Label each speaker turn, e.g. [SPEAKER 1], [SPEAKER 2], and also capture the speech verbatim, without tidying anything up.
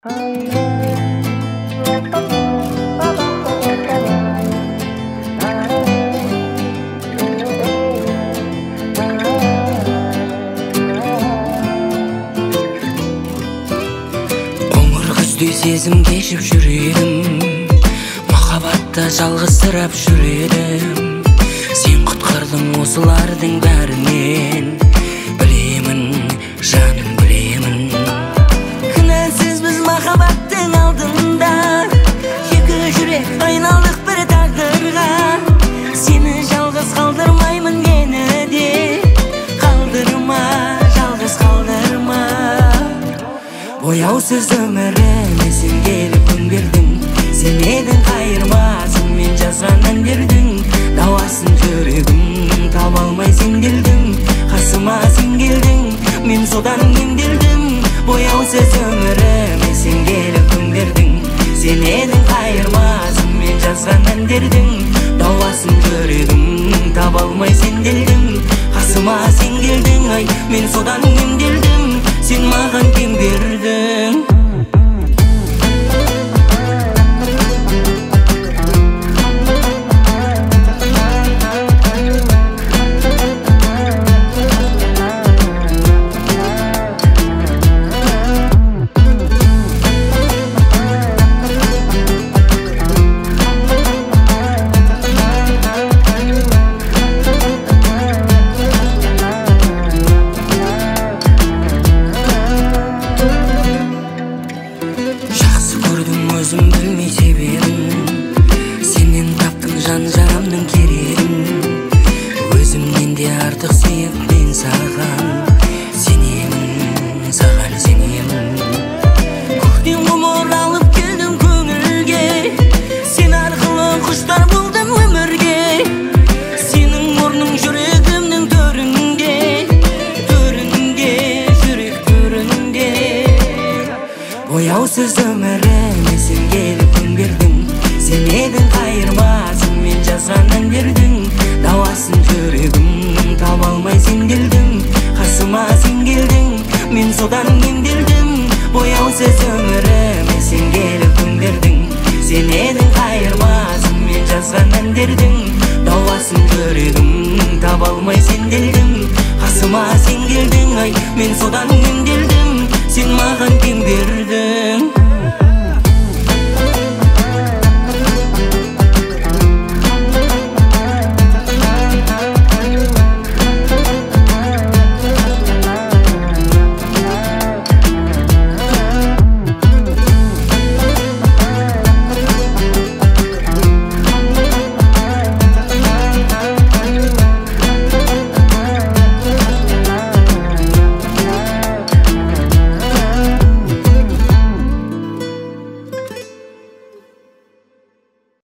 [SPEAKER 1] Көздөй сезім кешіп жүредім, махабатта жалғызсырап жүредім. Сен құтқардың осылардың бәрінен, білемін, жаным білемін. Кінәсіз біз махаббаттың алдында, екі жүрек айналдық бір тағдырға. Сені жалғыз қалдырмаймын, мені де қалдырма, жалғыз қалдырма. Бояусыз өміріме сен келіп күн бердің, сен едің қайырмасын мен жазғаннан бердің. Дауасын жүрегім таба алмай сенделдім, қасыма сен келдің, мен содан емделдім. Бояусыз өміріме сен келіп күн бердің, сен едің қайырмасын мен жазғаннан бердің. Дауасын жүрегім таба алмай сенделдім, қасыма сен келдің, ай мен содан емделдім. Сен маған кем бердің. Өзім білмей себебін, сенен таптым жан жарамның керегін. Өзімнен де артық сүйіп мен саған сенемін, саған сенемін. Көктен ғұмыр алып келдім көңілге, сен арқылы құштар болдым өмірге. Сенің орның жүрегімнің төрінде, төрінде, жүрек төрінде. Бояусыз өміріме сен келіп күн бердің, сен едің қайырмасын мен жазғаннан бердің. Дауасын жүрегім таба алмай сенделдім, қасыма сен келдің, мен содан емделдім. Бояусыз өміріме сен келіп күн бердің, сен едің қайырмасын мен жазғаннан бердің. Дауасын жүрегім таба алмай сенделдім, қасыма сен келдің, ай мен содан емделдім. Сен маған кем бердің.